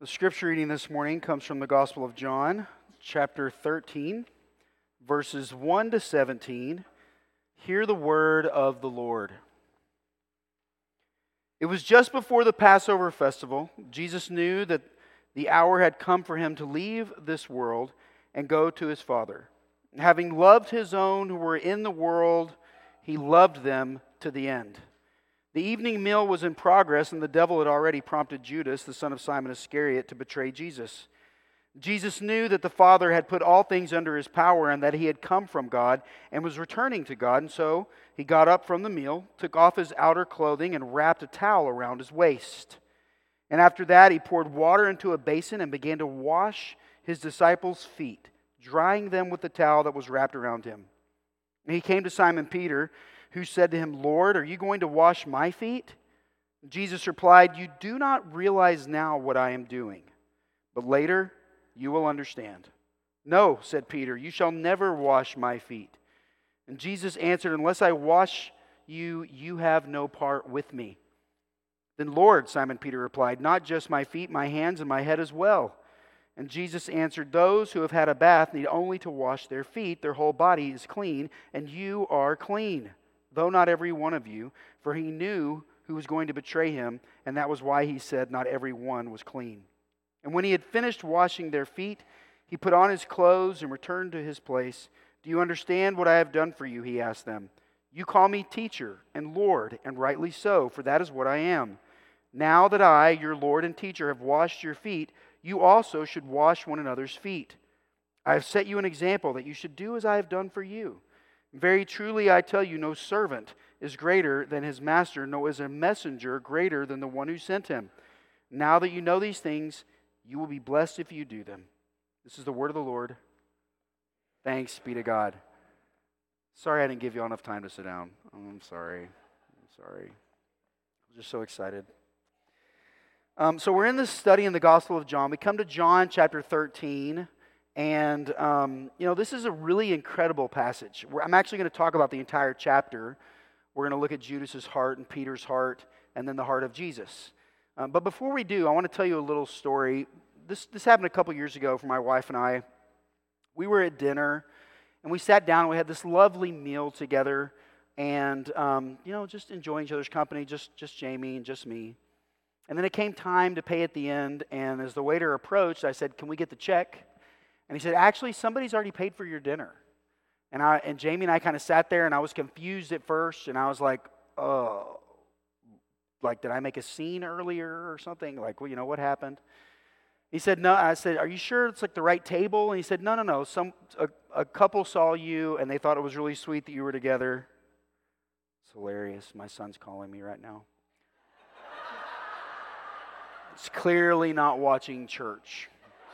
The scripture reading this morning comes from the Gospel of John, chapter 13, verses 1 to 17. Hear the word of the Lord. It was just before the Passover festival. Jesus knew that the hour had come for him to leave this world and go to his Father. Having loved his own who were in the world, he loved them to the end. The evening meal was in progress, and the devil had already prompted Judas, the son of Simon Iscariot, to betray Jesus. Jesus knew that the Father had put all things under his power and that he had come from God and was returning to God. And so he got up from the meal, took off his outer clothing, and wrapped a towel around his waist. And after that, he poured water into a basin and began to wash his disciples' feet, drying them with the towel that was wrapped around him. And he came to Simon Peter, who said to him, "Lord, are you going to wash my feet?" Jesus replied, "You do not realize now what I am doing, but later you will understand." "No," said Peter, "you shall never wash my feet." And Jesus answered, "Unless I wash you, you have no part with me." "Then Lord," Simon Peter replied, "not just my feet, my hands and my head as well." And Jesus answered, "Those who have had a bath need only to wash their feet. Their whole body is clean, and you are clean, though not every one of you." For he knew who was going to betray him, and that was why he said not every one was clean. And when he had finished washing their feet, he put on his clothes and returned to his place. "Do you understand what I have done for you?" he asked them. "You call me teacher and Lord, and rightly so, for that is what I am. Now that I, your Lord and teacher, have washed your feet, you also should wash one another's feet. I have set you an example that you should do as I have done for you. Very truly I tell you, no servant is greater than his master, nor is a messenger greater than the one who sent him. Now that you know these things, you will be blessed if you do them." This is the word of the Lord. Thanks be to God. Sorry I didn't give you all enough time to sit down. I'm sorry. I'm just so excited. So we're in this study in the Gospel of John. We come to John chapter 13, and this is a really incredible passage. I'm actually going to talk about the entire chapter. We're going to look at Judas's heart and Peter's heart, and then the heart of Jesus. But before we do, I want to tell you a little story. This happened a couple years ago for my wife and I. We were at dinner, and we sat down, and we had this lovely meal together, and just enjoying each other's company, just Jamie and just me. And then it came time to pay at the end, and as the waiter approached, I said, "Can we get the check?" And he said, "Actually, somebody's already paid for your dinner." And Jamie and I kind of sat there, and I was confused at first, and I was like, "Oh, like, did I make a scene earlier or something? Like, well, what happened?" He said, "No." I said, "Are you sure it's like the right table?" And he said, No. A couple saw you, and they thought it was really sweet that you were together." It's hilarious. My son's calling me right now. It's clearly not watching church.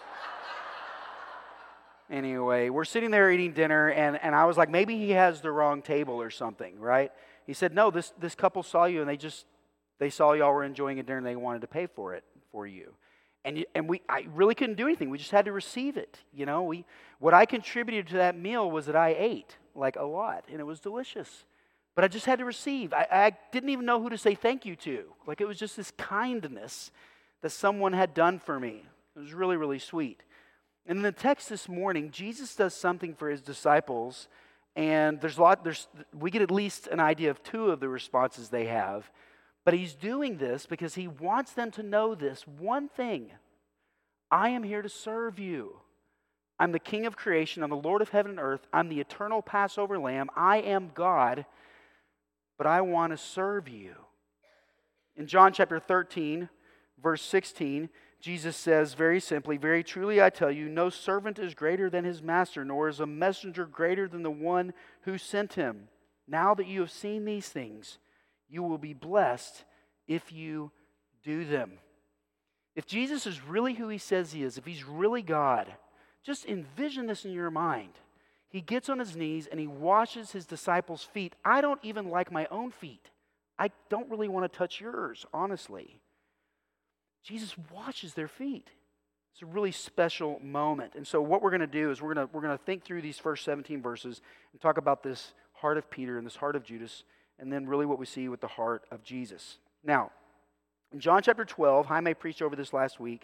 Anyway, we're sitting there eating dinner, and I was like, maybe he has the wrong table or something, right? He said, "No, this couple saw you, and they saw y'all were enjoying a dinner, and they wanted to pay for it for you." I really couldn't do anything. We just had to receive it. What I contributed to that meal was that I ate like a lot, and it was delicious. But I just had to receive. I didn't even know who to say thank you to. Like, it was just this kindness that someone had done for me. It was really, really sweet. And in the text this morning, Jesus does something for his disciples, and we get at least an idea of two of the responses they have. But he's doing this because he wants them to know this one thing: I am here to serve you. I'm the King of creation. I'm the Lord of heaven and earth. I'm the eternal Passover lamb. I am God, but I want to serve you. In John chapter 13, verse 16, Jesus says very simply, "Very truly I tell you, no servant is greater than his master, nor is a messenger greater than the one who sent him. Now that you have seen these things, you will be blessed if you do them." If Jesus is really who he says he is, if he's really God, just envision this in your mind. He gets on his knees and he washes his disciples' feet. I don't even like my own feet. I don't really want to touch yours, honestly. Jesus washes their feet. It's a really special moment. And so what we're going to do is we're going to think through these first 17 verses and talk about this heart of Peter and this heart of Judas, and then really what we see with the heart of Jesus. Now, in John chapter 12, Jaime preached over this last week,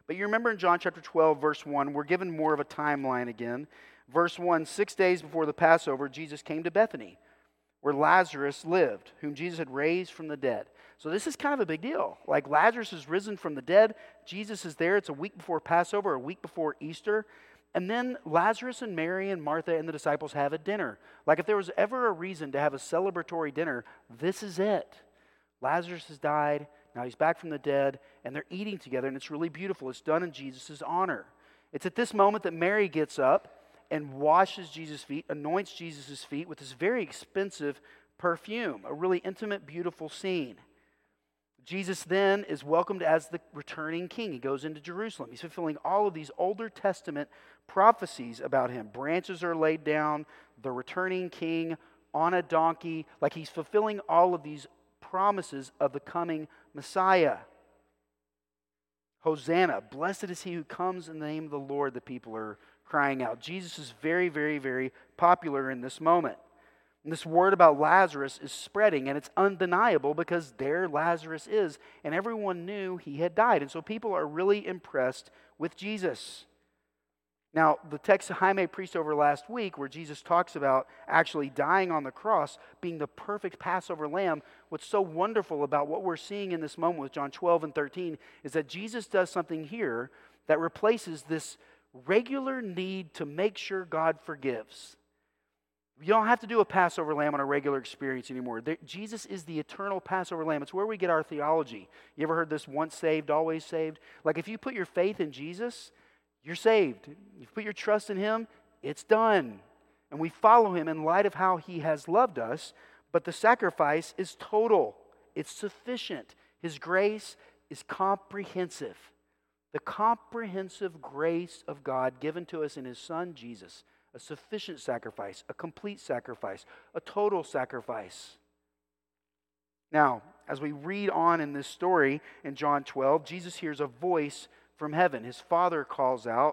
But you remember in John chapter 12, verse 1, we're given more of a timeline again. Verse 1, 6 days before the Passover, Jesus came to Bethany, where Lazarus lived, whom Jesus had raised from the dead. So this is kind of a big deal. Like Lazarus is risen from the dead. Jesus is there. It's a week before Passover, a week before Easter. And then Lazarus and Mary and Martha and the disciples have a dinner. Like if there was ever a reason to have a celebratory dinner, this is it. Lazarus has died. Now he's back from the dead, and they're eating together, and it's really beautiful. It's done in Jesus' honor. It's at this moment that Mary gets up and washes Jesus' feet, anoints Jesus' feet with this very expensive perfume, a really intimate, beautiful scene. Jesus then is welcomed as the returning king. He goes into Jerusalem. He's fulfilling all of these Older Testament prophecies about him. Branches are laid down, the returning king on a donkey. Like he's fulfilling all of these promises of the coming Messiah. Hosanna, blessed is he who comes in the name of the Lord, the people are crying out. Jesus is very, very, very popular in this moment. And this word about Lazarus is spreading, and it's undeniable because there Lazarus is, and everyone knew he had died. And so people are really impressed with Jesus. Now, the text Jaime preached over last week, where Jesus talks about actually dying on the cross, being the perfect Passover lamb, what's so wonderful about what we're seeing in this moment with John 12 and 13 is that Jesus does something here that replaces this regular need to make sure God forgives. You don't have to do a Passover lamb on a regular experience anymore. Jesus is the eternal Passover lamb. It's where we get our theology. You ever heard this once saved, always saved? Like if you put your faith in Jesus, you're saved. If you put your trust in him, it's done. And we follow him in light of how he has loved us, but the sacrifice is total. It's sufficient. His grace is comprehensive. The comprehensive grace of God given to us in his Son, Jesus. A sufficient sacrifice, a complete sacrifice, a total sacrifice. Now, as we read on in this story in John 12, Jesus hears a voice from heaven. His Father calls out,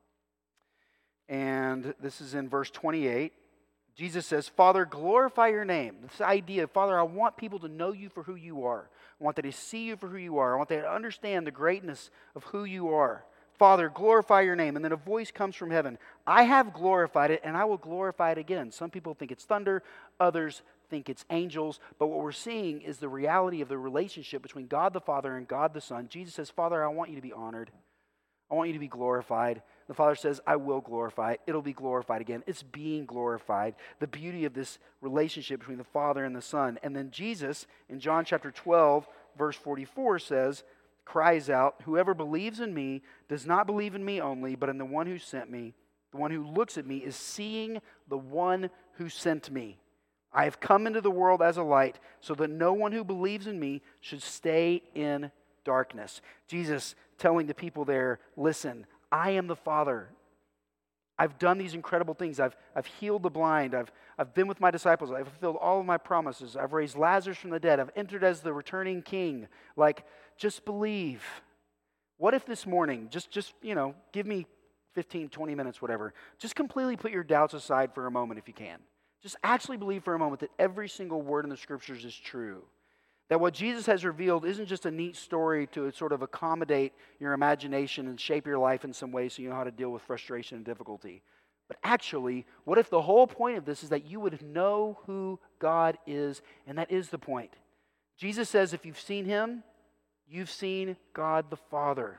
and this is in verse 28. Jesus says, Father, glorify your name. This idea, Father, I want people to know you for who you are. I want them to see you for who you are. I want them to understand the greatness of who you are. Father, glorify your name. And then a voice comes from heaven. I have glorified it, and I will glorify it again. Some people think it's thunder. Others think it's angels. But what we're seeing is the reality of the relationship between God the Father and God the Son. Jesus says, Father, I want you to be honored. I want you to be glorified. The Father says, I will glorify it. It'll be glorified again. It's being glorified. The beauty of this relationship between the Father and the Son. And then Jesus, in John chapter 12, verse 44 cries out, whoever believes in me does not believe in me only, but in the one who sent me. The one who looks at me is seeing the one who sent me. I have come into the world as a light, so that no one who believes in me should stay in darkness. Jesus telling the people there, listen, I am the Father. I've done these incredible things. I've healed the blind. I've been with my disciples. I've fulfilled all of my promises. I've raised Lazarus from the dead. I've entered as the returning king. Like, just believe. What if this morning, just give me 15, 20 minutes, whatever. Just completely put your doubts aside for a moment if you can. Just actually believe for a moment that every single word in the Scriptures is true. That what Jesus has revealed isn't just a neat story to sort of accommodate your imagination and shape your life in some way so you know how to deal with frustration and difficulty. But actually, what if the whole point of this is that you would know who God is, and that is the point. Jesus says if you've seen him, you've seen God the Father.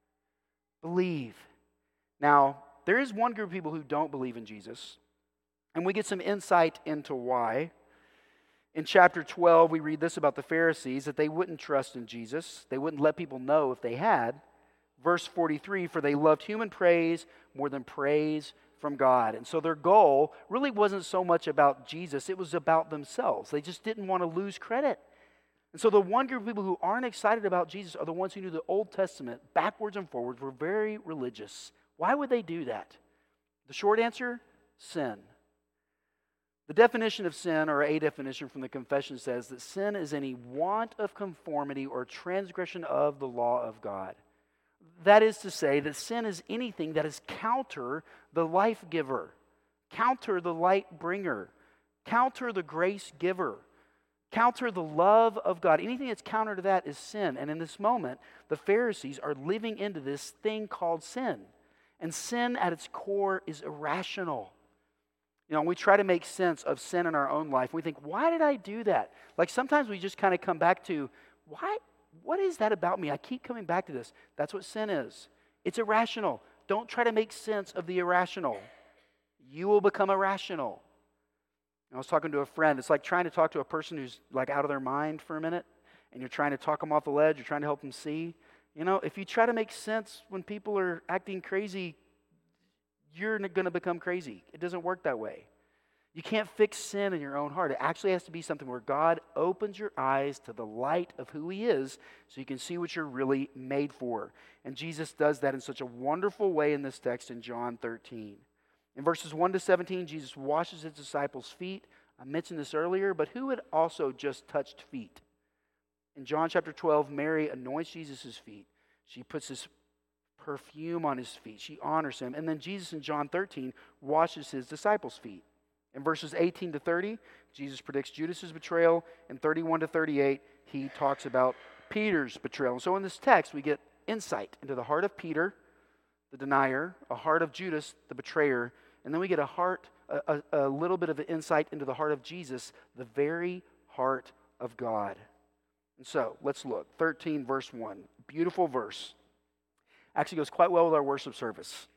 Believe. Now, there is one group of people who don't believe in Jesus, and we get some insight into why. In chapter 12, we read this about the Pharisees, that they wouldn't trust in Jesus. They wouldn't let people know if they had. Verse 43, for they loved human praise more than praise from God. And so their goal really wasn't so much about Jesus, it was about themselves. They just didn't want to lose credit. And so the one group of people who aren't excited about Jesus are the ones who knew the Old Testament backwards and forwards, were very religious. Why would they do that? The short answer, sin. The definition of sin, or a definition from the confession, says that sin is any want of conformity or transgression of the law of God. That is to say that sin is anything that is counter the life giver, counter the light bringer, counter the grace giver, Counter the love of God. Anything that's counter to that is sin. And in this moment, the Pharisees are living into this thing called sin. And sin at its core is irrational. We try to make sense of sin in our own life. We think, why did I do that? Like sometimes we just kind of come back to, what is that about me? I keep coming back to this. That's what sin is. It's irrational. Don't try to make sense of the irrational. You will become irrational. I was talking to a friend. It's like trying to talk to a person who's like out of their mind for a minute, and you're trying to talk them off the ledge. You're trying to help them see. If you try to make sense when people are acting crazy, you're going to become crazy. It doesn't work that way. You can't fix sin in your own heart. It actually has to be something where God opens your eyes to the light of who He is so you can see what you're really made for. And Jesus does that in such a wonderful way in this text in John 13. In verses 1 to 17, Jesus washes His disciples' feet. I mentioned this earlier, but who had also just touched feet? In John chapter 12, Mary anoints Jesus' feet. She puts this perfume on His feet. She honors Him. And then Jesus in John 13 washes His disciples' feet. In verses 18 to 30, Jesus predicts Judas' betrayal. In 31 to 38, He talks about Peter's betrayal. And so in this text, we get insight into the heart of Peter, the denier, a heart of Judas, the betrayer, and then we get a little bit of an insight into the heart of Jesus, the very heart of God. And so, let's look. 13 verse 1. Beautiful verse. Actually goes quite well with our worship service.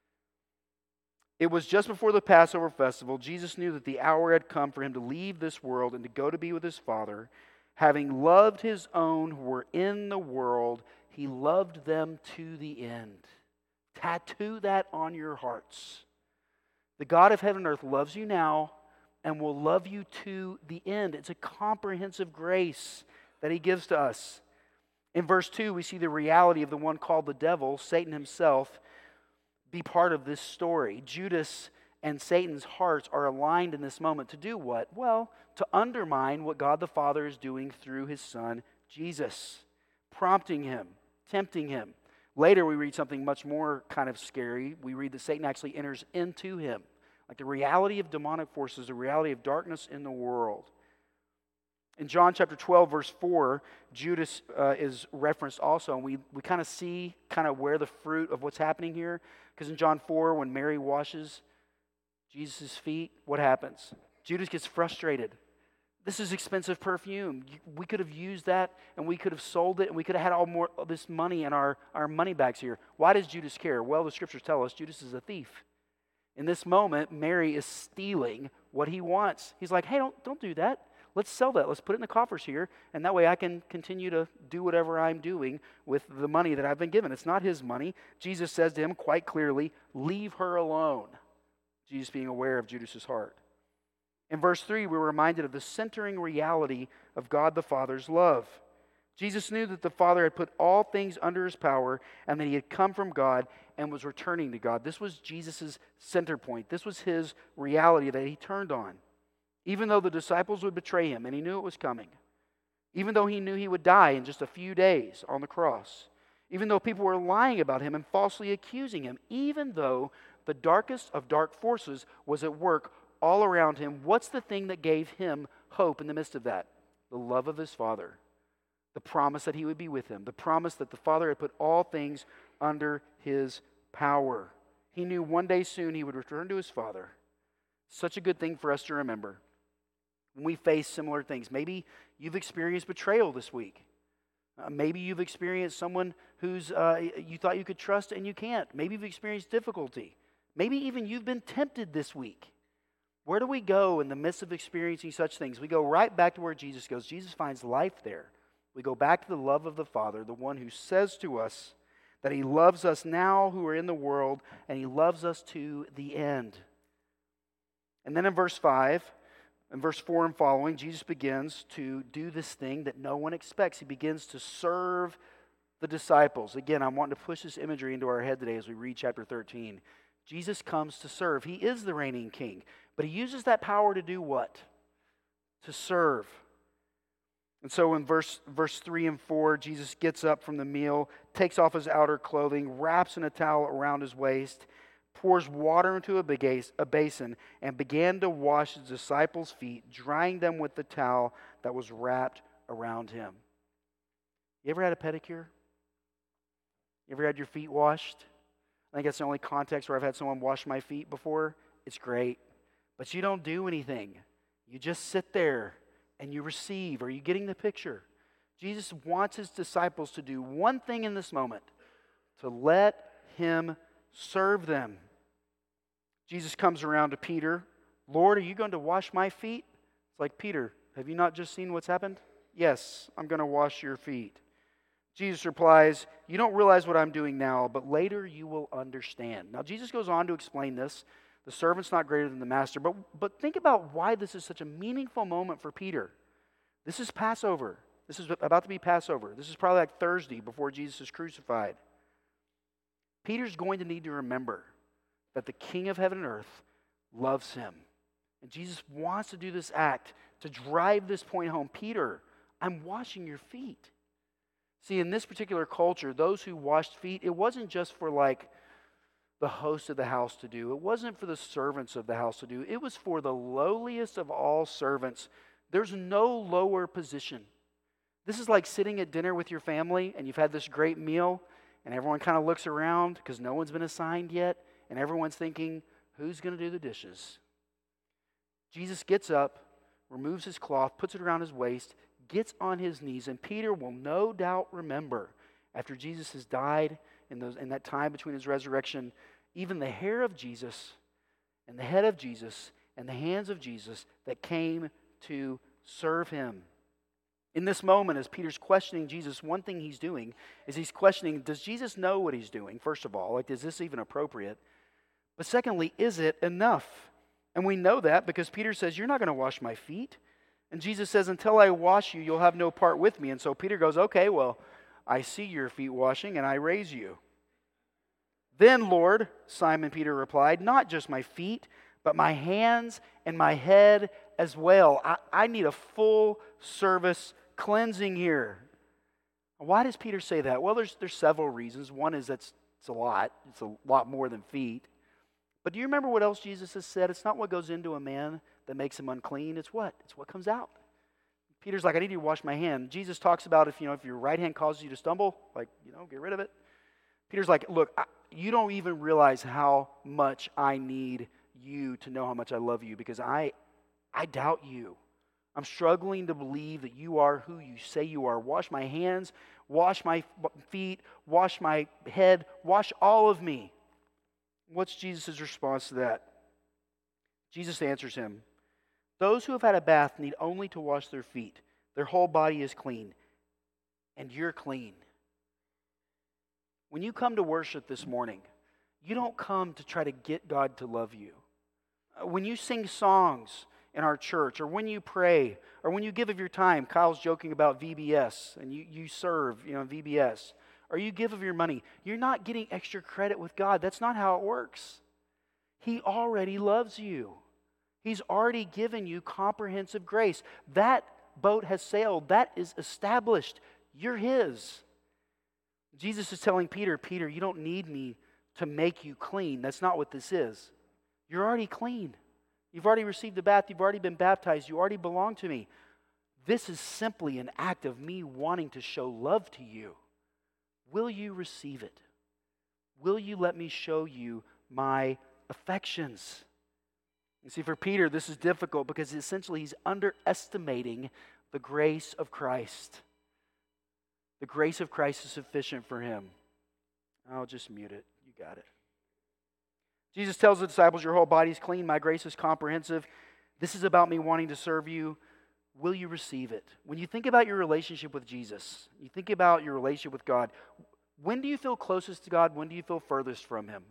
It was just before the Passover festival. Jesus knew that the hour had come for Him to leave this world and to go to be with His Father. Having loved His own who were in the world, He loved them to the end. Tattoo that on your hearts. The God of heaven and earth loves you now and will love you to the end. It's a comprehensive grace that He gives to us. In verse 2, we see the reality of the one called the devil, Satan himself, be part of this story. Judas and Satan's hearts are aligned in this moment to do what? Well, to undermine what God the Father is doing through His Son, Jesus, prompting Him, tempting Him. Later, we read something much more kind of scary. We read that Satan actually enters into him. Like the reality of demonic forces, the reality of darkness in the world. In John chapter 12, verse 4, Judas is referenced also. And we kind of see kind of where the fruit of what's happening here. Because in John 4, when Mary washes Jesus' feet, what happens? Judas gets frustrated. This is expensive perfume. We could have used that, and we could have sold it, and we could have had all this money in our money bags here. Why does Judas care? Well, the scriptures tell us Judas is a thief. In this moment, Mary is stealing what he wants. He's like, hey, don't do that. Let's sell that. Let's put it in the coffers here, and that way I can continue to do whatever I'm doing with the money that I've been given. It's not his money. Jesus says to him quite clearly, leave her alone. Jesus being aware of Judas's heart. In verse 3, we're reminded of the centering reality of God the Father's love. Jesus knew that the Father had put all things under His power and that He had come from God and was returning to God. This was Jesus' center point. This was His reality that He turned on. Even though the disciples would betray Him, and He knew it was coming. Even though He knew He would die in just a few days on the cross. Even though people were lying about Him and falsely accusing Him. Even though the darkest of dark forces was at work all around Him, what's the thing that gave Him hope in the midst of that? The love of His Father. The promise that He would be with Him. The promise that the Father had put all things under His power. He knew one day soon He would return to His Father. Such a good thing for us to remember when we face similar things. Maybe you've experienced betrayal this week. Maybe you've experienced someone who's you thought you could trust and you can't. Maybe you've experienced difficulty. Maybe even you've been tempted this week. Where do we go in the midst of experiencing such things? We go right back to where Jesus goes. Jesus finds life there. We go back to the love of the Father, the one who says to us that He loves us now who are in the world, and He loves us to the end. And then in verse 5, in verse 4 and following, Jesus begins to do this thing that no one expects. He begins to serve the disciples. Again, I'm wanting to push this imagery into our head today as we read chapter 13. Jesus comes to serve. He is the reigning king. But He uses that power to do what? To serve. And so in verse 3 and 4, Jesus gets up from the meal, takes off His outer clothing, wraps in a towel around His waist, pours water into a basin, and began to wash His disciples' feet, drying them with the towel that was wrapped around him. You ever had a pedicure? You ever had your feet washed? I think that's the only context where I've had someone wash my feet before. It's great. But you don't do anything. You just sit there and you receive. Are you getting the picture? Jesus wants his disciples to do one thing in this moment, to let him serve them. Jesus comes around to Peter. Lord, are you going to wash my feet? It's like, Peter, have you not just seen what's happened? Yes, I'm going to wash your feet. Jesus replies, you don't realize what I'm doing now, but later you will understand. Now, Jesus goes on to explain this. The servant's not greater than the master. But think about why this is such a meaningful moment for Peter. This is Passover. This is about to be Passover. This is probably like Thursday before Jesus is crucified. Peter's going to need to remember that the King of heaven and earth loves him. And Jesus wants to do this act to drive this point home. Peter, I'm washing your feet. See, in this particular culture, those who washed feet, it wasn't just for like the host of the house to do. It wasn't for the servants of the house to do. It was for the lowliest of all servants. There's no lower position. This is like sitting at dinner with your family and you've had this great meal and everyone kind of looks around because no one's been assigned yet and everyone's thinking, who's going to do the dishes? Jesus gets up, removes his cloth, puts it around his waist, gets on his knees, and Peter will no doubt remember, after Jesus has died in that time between his resurrection, even the hair of Jesus and the head of Jesus and the hands of Jesus that came to serve him. In this moment, as Peter's questioning Jesus, one thing he's doing is he's questioning, does Jesus know what he's doing? First of all, like, is this even appropriate? But secondly, is it enough? And we know that because Peter says, you're not going to wash my feet. And Jesus says, until I wash you, you'll have no part with me. And so Peter goes, okay, well, I see your feet washing and I raise you. Then, Lord, Simon Peter replied, not just my feet, but my hands and my head as well. I need a full service cleansing here. Why does Peter say that? Well, there's several reasons. One is it's a lot. It's a lot more than feet. But do you remember what else Jesus has said? It's not what goes into a man that makes him unclean. It's what? It's what comes out. Peter's like, I need you to wash my hand. Jesus talks about if your right hand causes you to stumble, get rid of it. Peter's like, look, you don't even realize how much I need you to know how much I love you because I doubt you. I'm struggling to believe that you are who you say you are. Wash my hands, wash my feet, wash my head, wash all of me. What's Jesus' response to that? Jesus answers him, those who have had a bath need only to wash their feet. Their whole body is clean, and you're clean. When you come to worship this morning, you don't come to try to get God to love you. When you sing songs in our church, or when you pray, or when you give of your time, Kyle's joking about VBS, and you serve, VBS, or you give of your money, you're not getting extra credit with God. That's not how it works. He already loves you. He's already given you comprehensive grace. That boat has sailed. That is established. You're his. Jesus is telling Peter, you don't need me to make you clean. That's not what this is. You're already clean. You've already received the bath. You've already been baptized. You already belong to me. This is simply an act of me wanting to show love to you. Will you receive it? Will you let me show you my affections? You see, for Peter, this is difficult because essentially he's underestimating the grace of Christ. The grace of Christ is sufficient for him. I'll just mute it. You got it. Jesus tells the disciples, your whole body is clean. My grace is comprehensive. This is about me wanting to serve you. Will you receive it? When you think about your relationship with Jesus, you think about your relationship with God, when do you feel closest to God? When do you feel furthest from him?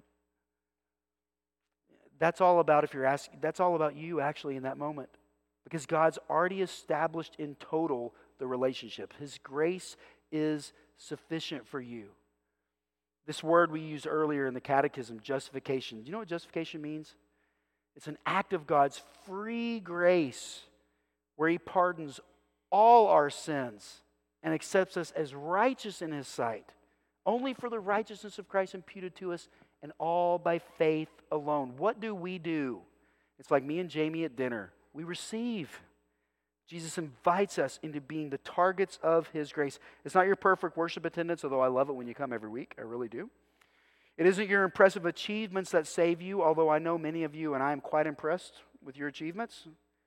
That's all about, if you're asking, that's all about you actually in that moment. Because God's already established in total the relationship. His grace is sufficient for you. This word we used earlier in the catechism, justification. Do you know what justification means? It's an act of God's free grace where he pardons all our sins and accepts us as righteous in his sight, only for the righteousness of Christ imputed to us, and all by faith alone. What do? It's like me and Jamie at dinner. We receive. Jesus invites us into being the targets of His grace. It's not your perfect worship attendance, although I love it when you come every week. I really do. It isn't your impressive achievements that save you, although I know many of you and I am quite impressed with your achievements.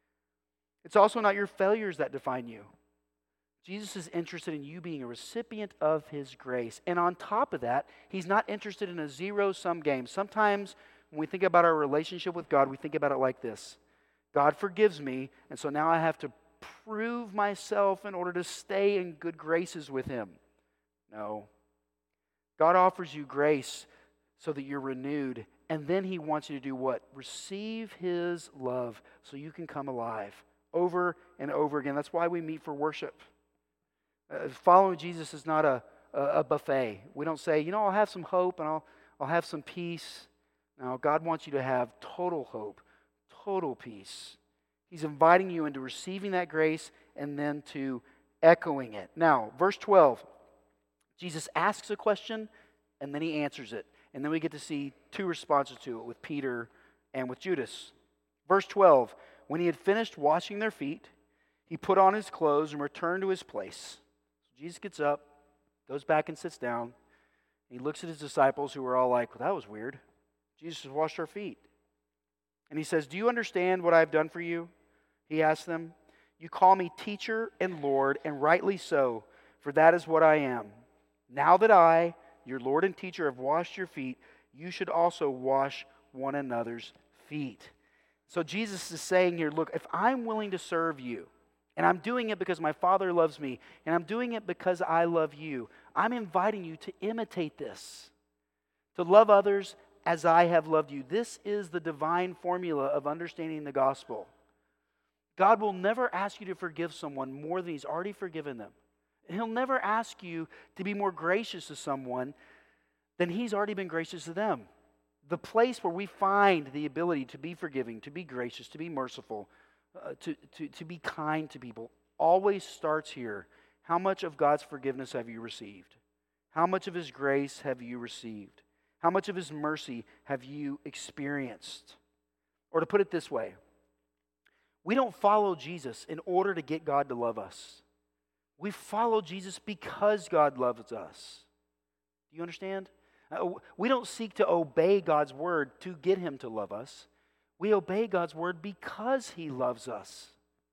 It's also not your failures that define you. Jesus is interested in you being a recipient of His grace. And on top of that, He's not interested in a zero-sum game. Sometimes when we think about our relationship with God, we think about it like this. God forgives me, and so now I have to prove myself in order to stay in good graces with Him. No. God offers you grace so that you're renewed, and then He wants you to do what? Receive His love so you can come alive over and over again. That's why we meet for worship. Following Jesus is not a buffet. We don't say, I'll have some hope and I'll have some peace. No, God wants you to have total hope, total peace. He's inviting you into receiving that grace and then to echoing it. Now, verse 12, Jesus asks a question and then He answers it. And then we get to see two responses to it with Peter and with Judas. Verse 12, when He had finished washing their feet, He put on His clothes and returned to His place. So Jesus gets up, goes back and sits down. He looks at His disciples who were all like, well, that was weird. Jesus has washed our feet. And He says, do you understand what I've done for you? He asked them. You call me teacher and Lord, and rightly so, for that is what I am. Now that I, your Lord and teacher, have washed your feet, you should also wash one another's feet. So Jesus is saying here, look, if I'm willing to serve you, and I'm doing it because my Father loves me, and I'm doing it because I love you, I'm inviting you to imitate this, to love others as I have loved you. This is the divine formula of understanding the gospel. God will never ask you to forgive someone more than He's already forgiven them. He'll never ask you to be more gracious to someone than He's already been gracious to them. The place where we find the ability to be forgiving, to be gracious, to be merciful, to be kind to people, always starts here. How much of God's forgiveness have you received? How much of His grace have you received? How much of His mercy have you experienced? Or to put it this way, we don't follow Jesus in order to get God to love us. We follow Jesus because God loves us. Do you understand? We don't seek to obey God's word to get Him to love us. We obey God's word because He loves us.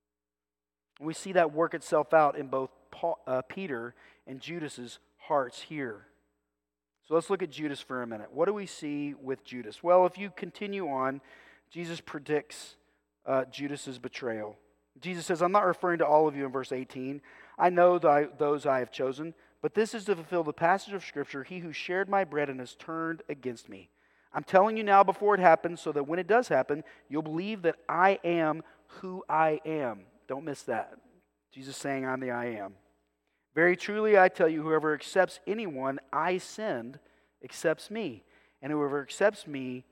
And we see that work itself out in both Peter and Judas's hearts here. So let's look at Judas for a minute. What do we see with Judas? Well, if you continue on, Jesus predicts Judas's betrayal. Jesus says, I'm not referring to all of you in verse 18. I know those I have chosen, but this is to fulfill the passage of Scripture, he who shared my bread and has turned against me. I'm telling you now before it happens, so that when it does happen, you'll believe that I am who I am. Don't miss that. Jesus saying, I'm the I am. Very truly, I tell you, whoever accepts anyone I send accepts me. And whoever accepts me,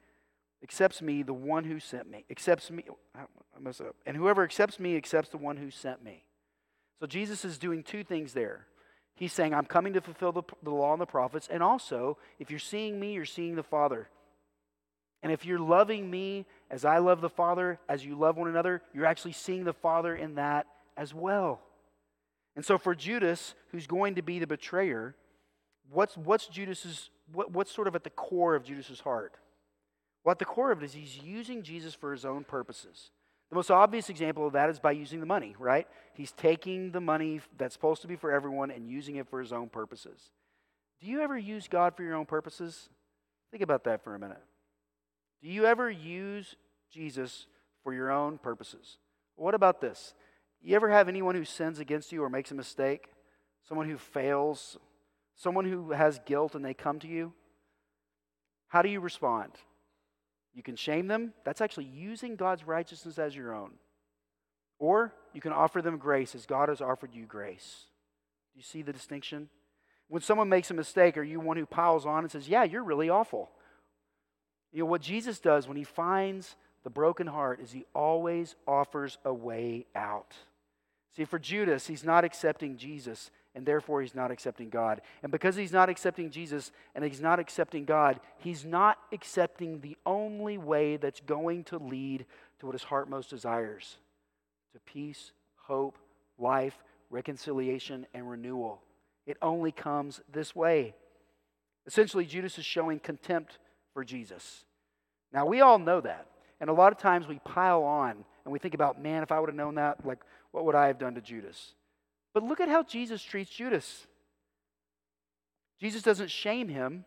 the one who sent me. Accepts me. I messed up. And whoever accepts me accepts the one who sent me. So Jesus is doing two things there. He's saying, I'm coming to fulfill the law and the prophets. And also, if you're seeing me, you're seeing the Father. And if you're loving me as I love the Father, as you love one another, you're actually seeing the Father in that as well. And so for Judas, who's going to be the betrayer, what's sort of at the core of Judas's heart? Well, at the core of it is he's using Jesus for his own purposes. The most obvious example of that is by using the money, right? He's taking the money that's supposed to be for everyone and using it for his own purposes. Do you ever use God for your own purposes? Think about that for a minute. Do you ever use Jesus for your own purposes? What about this? You ever have anyone who sins against you or makes a mistake? Someone who fails? Someone who has guilt and they come to you? How do you respond? You can shame them. That's actually using God's righteousness as your own. Or you can offer them grace as God has offered you grace. Do you see the distinction? When someone makes a mistake, are you one who piles on and says, yeah, you're really awful? You know, what Jesus does when He finds the broken heart is He always offers a way out. See, for Judas, he's not accepting Jesus, and therefore he's not accepting God. And because he's not accepting Jesus and he's not accepting God, he's not accepting the only way that's going to lead to what his heart most desires, to peace, hope, life, reconciliation, and renewal. It only comes this way. Essentially, Judas is showing contempt for Jesus. Now, we all know that. And a lot of times we pile on and we think about, man, if I would have known that, like, what would I have done to Judas? But look at how Jesus treats Judas. Jesus doesn't shame him.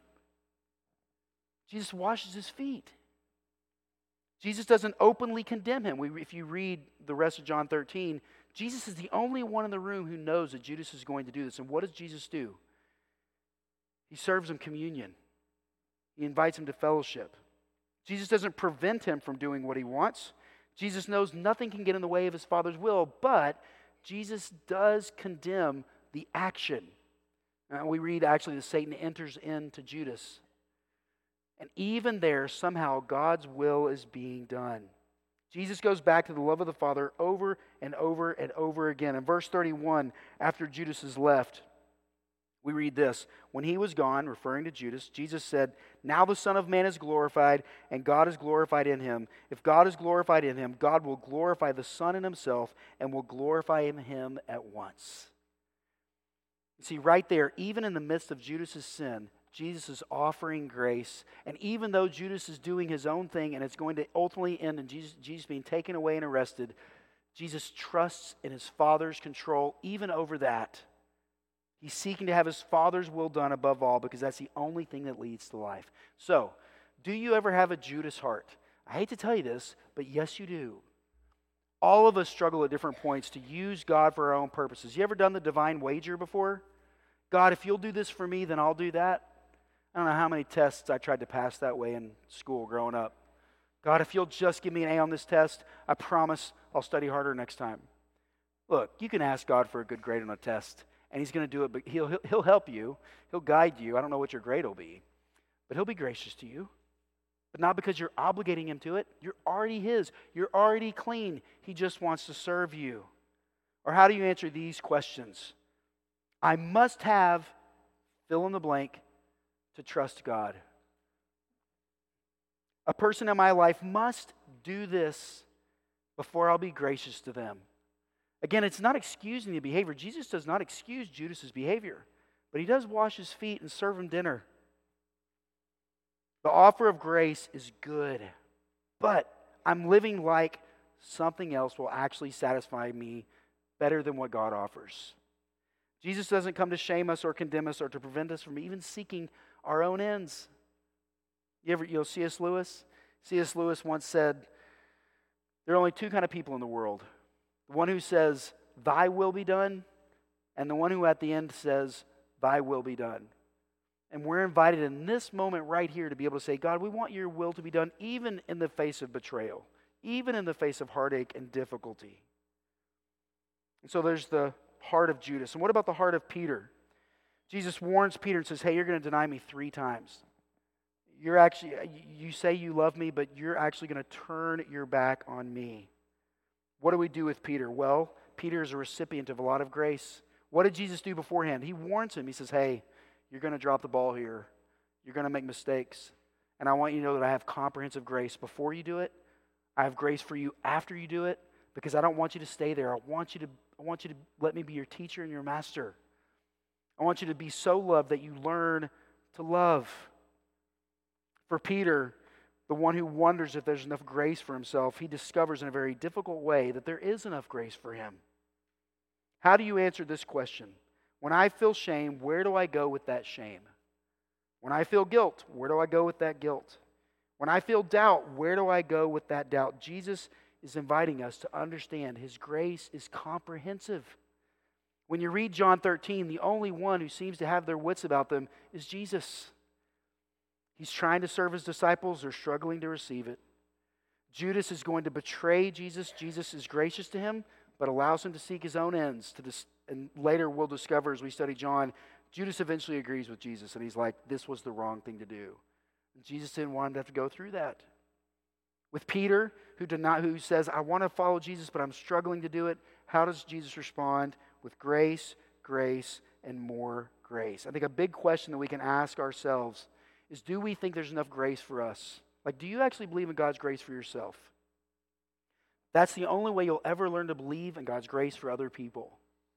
Jesus washes his feet. Jesus doesn't openly condemn him. If you read the rest of John 13, Jesus is the only one in the room who knows that Judas is going to do this. And what does Jesus do? He serves him communion. He invites him to fellowship. Jesus doesn't prevent him from doing what he wants. Jesus knows nothing can get in the way of his Father's will, but Jesus does condemn the action. We read actually that Satan enters into Judas. And even there, somehow, God's will is being done. Jesus goes back to the love of the Father over and over and over again. In verse 31, after Judas is left, we read this. When he was gone, referring to Judas, Jesus said, "Now the Son of Man is glorified, and God is glorified in him. If God is glorified in him, God will glorify the Son in himself and will glorify him at once." You see, right there, even in the midst of Judas' sin, Jesus is offering grace. And even though Judas is doing his own thing and it's going to ultimately end in Jesus being taken away and arrested, Jesus trusts in his Father's control even over that. He's seeking to have his Father's will done above all because that's the only thing that leads to life. So, do you ever have a Judas heart? I hate to tell you this, but yes, you do. All of us struggle at different points to use God for our own purposes. You ever done the divine wager before? God, if you'll do this for me, then I'll do that. I don't know how many tests I tried to pass that way in school growing up. God, if you'll just give me an A on this test, I promise I'll study harder next time. Look, you can ask God for a good grade on a test, and he's going to do it, but he'll help you. He'll guide you. I don't know what your grade will be, but he'll be gracious to you. But not because you're obligating him to it. You're already his. You're already clean. He just wants to serve you. Or how do you answer these questions? I must have, fill in the blank, to trust God. A person in my life must do this before I'll be gracious to them. Again, it's not excusing the behavior. Jesus does not excuse Judas's behavior, but he does wash his feet and serve him dinner. The offer of grace is good, but I'm living like something else will actually satisfy me better than what God offers. Jesus doesn't come to shame us or condemn us or to prevent us from even seeking our own ends. C.S. Lewis? C.S. Lewis once said, there are only two kind of people in the world. The one who says, "Thy will be done," and the one who at the end says, "Thy will be done." And we're invited in this moment right here to be able to say, God, we want your will to be done even in the face of betrayal, even in the face of heartache and difficulty. And so there's the heart of Judas. And what about the heart of Peter? Jesus warns Peter and says, hey, you're going to deny me 3 times. You say you love me, but you're actually going to turn your back on me. What do we do with Peter? Well, Peter is a recipient of a lot of grace. What did Jesus do beforehand? He warns him. He says, hey, you're going to drop the ball here. You're going to make mistakes. And I want you to know that I have comprehensive grace before you do it. I have grace for you after you do it because I don't want you to stay there. I want you to let me be your teacher and your master. I want you to be so loved that you learn to love. For Peter, the one who wonders if there's enough grace for himself, he discovers in a very difficult way that there is enough grace for him. How do you answer this question? When I feel shame, where do I go with that shame? When I feel guilt, where do I go with that guilt? When I feel doubt, where do I go with that doubt? Jesus is inviting us to understand his grace is comprehensive. When you read John 13, the only one who seems to have their wits about them is Jesus. He's trying to serve his disciples. They're struggling to receive it. Judas is going to betray Jesus. Jesus is gracious to him, but allows him to seek his own ends. And later we'll discover as we study John, Judas eventually agrees with Jesus. And he's like, this was the wrong thing to do. And Jesus didn't want him to have to go through that. With Peter, who says, I want to follow Jesus, but I'm struggling to do it. How does Jesus respond? With grace, grace, and more grace. I think a big question that we can ask ourselves is, do we think there's enough grace for us? Like, do you actually believe in God's grace for yourself? That's the only way you'll ever learn to believe in God's grace for other people,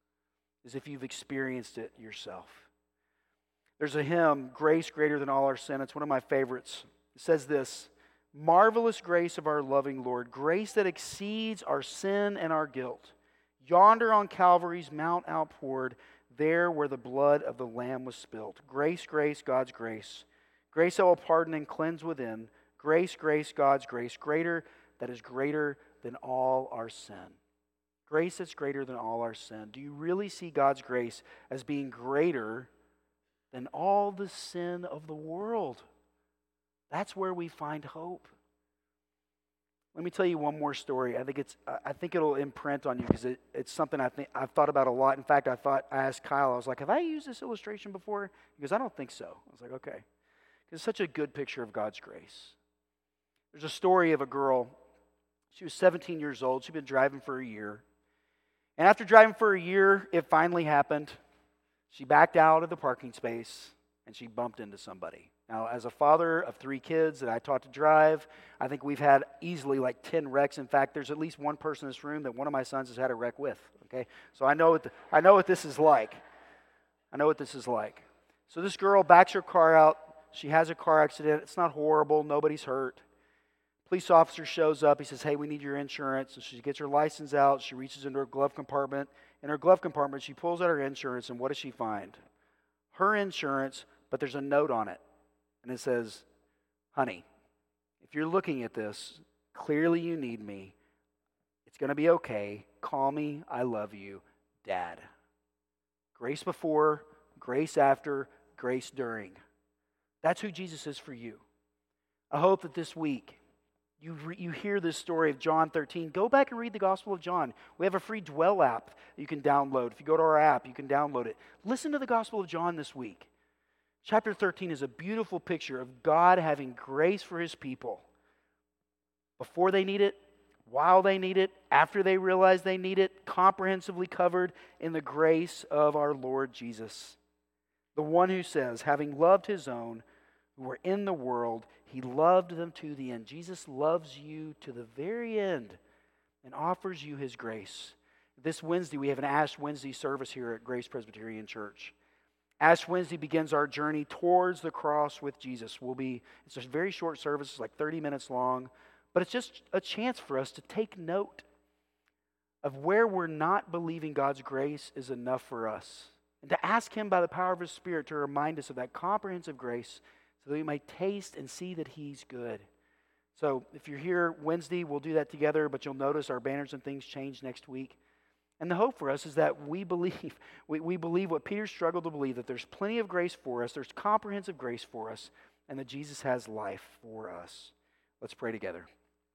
is if you've experienced it yourself. There's a hymn, Grace Greater Than All Our Sin. It's one of my favorites. It says this: marvelous grace of our loving Lord, grace that exceeds our sin and our guilt. Yonder on Calvary's mount outpoured, there where the blood of the Lamb was spilt. Grace, grace, God's grace. Grace that will pardon and cleanse within. Grace, grace, God's grace. Greater, that is greater than all our sin. Grace that's greater than all our sin. Do you really see God's grace as being greater than all the sin of the world? That's where we find hope. Let me tell you one more story. I think it'll imprint on you, because it's something I've thought about a lot. In fact, I asked Kyle, I was like, have I used this illustration before? He goes, I don't think so. I was like, okay. It's such a good picture of God's grace. There's a story of a girl. She was 17 years old. She'd been driving for a year. And after driving for a year, it finally happened. She backed out of the parking space and she bumped into somebody. Now, as a father of 3 kids that I taught to drive, I think we've had easily like 10 wrecks. In fact, there's at least one person in this room that one of my sons has had a wreck with. Okay, so I know what this is like. I know what this is like. So this girl backs her car out. She has a car accident. It's not horrible. Nobody's hurt. Police officer shows up. He says, hey, we need your insurance. So she gets her license out. She reaches into her glove compartment. In her glove compartment, she pulls out her insurance, and what does she find? Her insurance, but there's a note on it. And it says, honey, if you're looking at this, clearly you need me. It's going to be okay. Call me. I love you. Dad. Grace before, grace after, grace during. That's who Jesus is for you. I hope that this week you hear this story of John 13. Go back and read the Gospel of John. We have a free Dwell app that you can download. If you go to our app, you can download it. Listen to the Gospel of John this week. Chapter 13 is a beautiful picture of God having grace for His people. Before they need it, while they need it, after they realize they need it, comprehensively covered in the grace of our Lord Jesus. The one who says, having loved His own who were in the world, He loved them to the end. Jesus loves you to the very end and offers you His grace. This Wednesday, we have an Ash Wednesday service here at Grace Presbyterian Church. Ash Wednesday begins our journey towards the cross with Jesus. It's a very short service, it's like 30 minutes long, but it's just a chance for us to take note of where we're not believing God's grace is enough for us, and to ask Him by the power of His Spirit to remind us of that comprehensive grace so that we might taste and see that He's good. So if you're here Wednesday, we'll do that together, but you'll notice our banners and things change next week. And the hope for us is that we believe what Peter struggled to believe, that there's plenty of grace for us, there's comprehensive grace for us, and that Jesus has life for us. Let's pray together.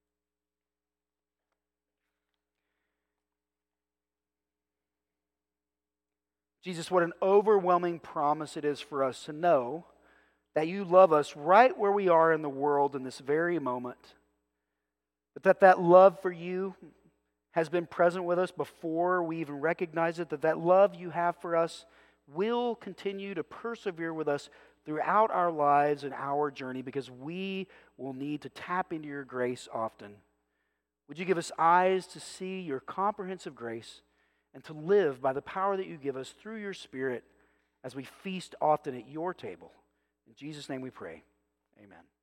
Jesus, what an overwhelming promise it is for us to know that you love us right where we are in the world in this very moment. But that love for you has been present with us before we even recognize it, that love you have for us will continue to persevere with us throughout our lives and our journey, because we will need to tap into your grace often. Would you give us eyes to see your comprehensive grace and to live by the power that you give us through your Spirit as we feast often at your table? In Jesus' name we pray. Amen.